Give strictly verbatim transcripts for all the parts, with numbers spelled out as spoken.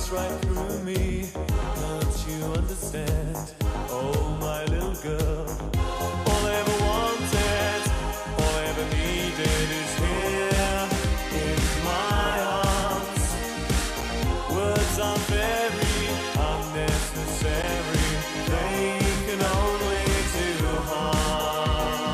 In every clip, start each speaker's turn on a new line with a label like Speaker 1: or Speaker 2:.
Speaker 1: cuts right through me. Can't you understand? Oh, my little girl. All I ever wanted, all I ever needed is here in my arms. Words are very unnecessary. They can only do harm.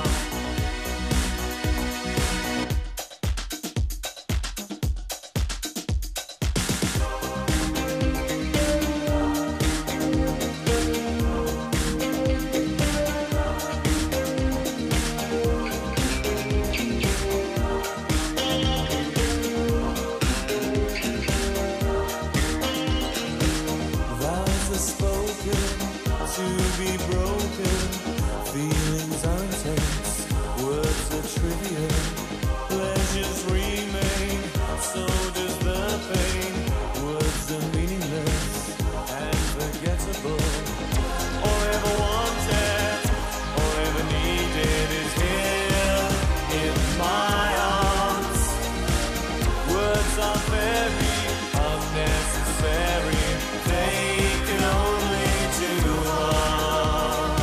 Speaker 1: To be broken, feelings are intense, words are trivial, pleasures remain, so does the pain. Words are meaningless and forgettable. All I ever wanted, all I ever needed is here in my arms. Words are very unnecessary, they can only do harm.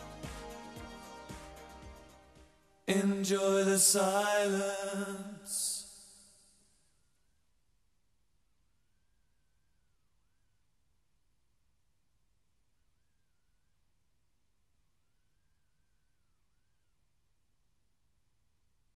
Speaker 1: Enjoy the silence.